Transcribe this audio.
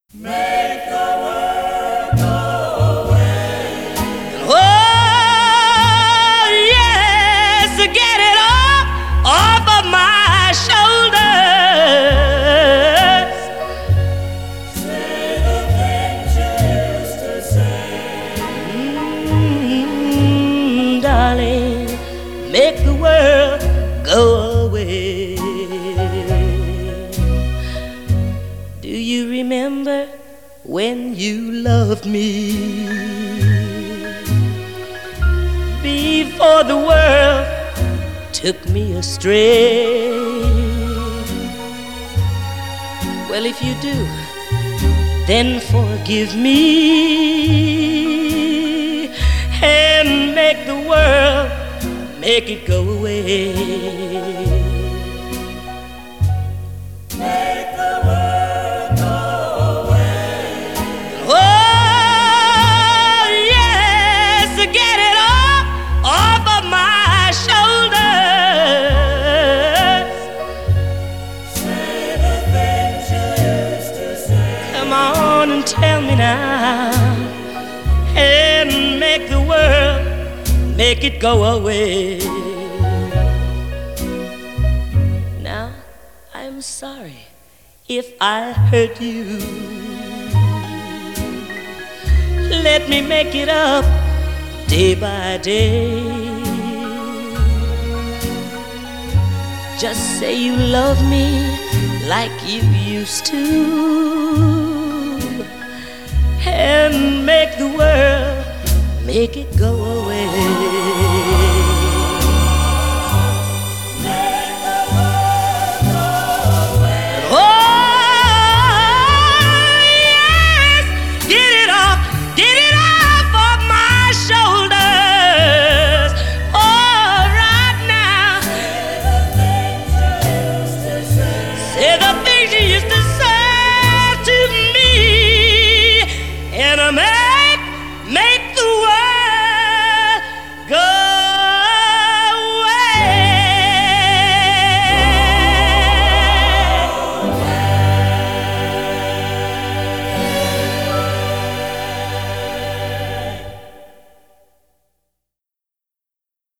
Make the world go away. Oh, yes, get it off of my shoulders. Say the things you used to say. Darling, make the world go away. Do you remember when you loved me? Before the world took me astray. Well, if you do, then forgive me and make the world, make it go away. Make the world go away. Oh, yes, get it off of my shoulders. Say the things you used to say. Come on and tell me now, and make the world, make it go away. Now, I'm sorry if I hurt you. Let me make it up day by day. Just say you love me like you used to, and make the world, make it go away.